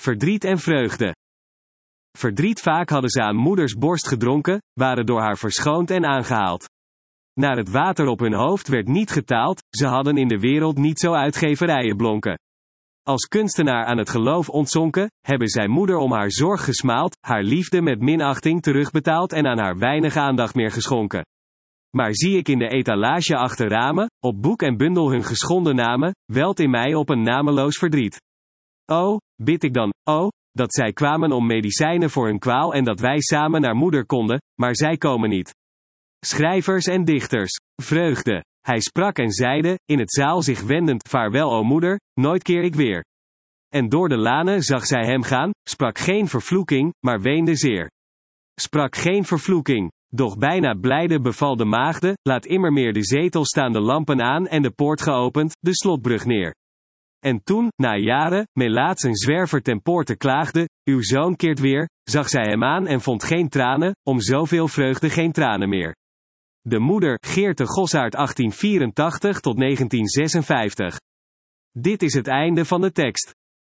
verdriet en vreugde. Verdriet vaak hadden ze aan moeders borst gedronken, waren door haar verschoond en aangehaald. Naar het water op hun hoofd werd niet getaald, ze hadden in de wereld niet zo uitgeverijen blonken. Als kunstenaar aan het geloof ontzonken, hebben zij moeder om haar zorg gesmaald, haar liefde met minachting terugbetaald en aan haar weinig aandacht meer geschonken. Maar zie ik in de etalage achter ramen, op boek en bundel hun geschonden namen, welt in mij op een nameloos verdriet. O, bid ik dan, dat zij kwamen om medicijnen voor hun kwaal en dat wij samen naar moeder konden, maar zij komen niet. Schrijvers en dichters, vreugde. Hij sprak en zeide, in het zaal zich wendend, vaarwel o moeder, nooit keer ik weer. En door de lanen zag zij hem gaan, sprak geen vervloeking, maar weende zeer. Sprak geen vervloeking, doch bijna blijde beval de maagde, laat immer meer de zetel staan de lampen aan en de poort geopend, de slotbrug neer. En toen, na jaren, melaats een zwerver ten poorte klaagde, uw zoon keert weer, zag zij hem aan en vond geen tranen, om zoveel vreugde geen tranen meer. De moeder, Geerte Gossaert 1884 tot 1956. Dit is het einde van de tekst.